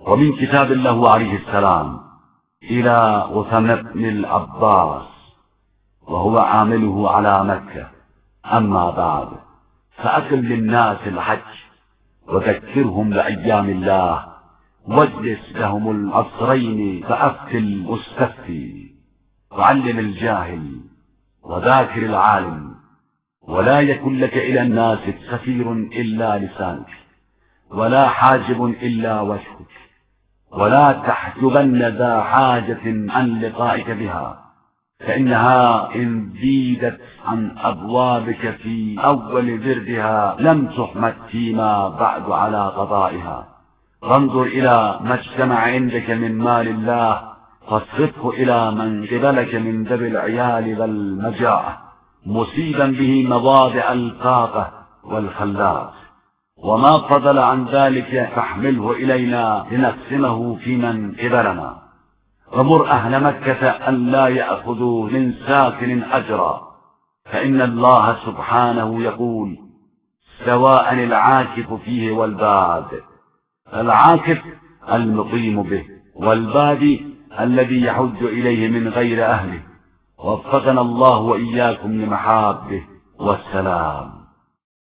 ومن كتاب له عليه السلام إلى أثم بن العباس وهو عامله على مكة: أما بعد، فأقم للناس الحج وذكرهم بأيام الله، واجلس لهم العصرين فأفتي المستفتي، وعلم الجاهل وذاكر العالم، ولا يكن لك إلى الناس سفير إلا لسانك، ولا حاجب إلا وجهك، ولا تحجبن ذا حاجة عن لقائك بها، فإنها إن زيدت عن أبوابك في أول بردها لم تحمد فيما بعد على قضائها. وانظر إلى ما اجتمع عندك من مال الله فاصرفه إلى من قبلك من ذوي العيال والمجاعة، مصيبا به مواضع الفاقة والخلات، وما فضل عن ذلك فاحمله إلينا لنقسمه في من قبلنا. ومر أهل مكة أن لا يأخذوا من ساكن أجرا، فإن الله سبحانه يقول: سواء العاكف فيه والباد. العاكف المقيم به، والبادي الذي يحج إليه من غير أهله. وفقنا الله وإياكم لمحابه، والسلام.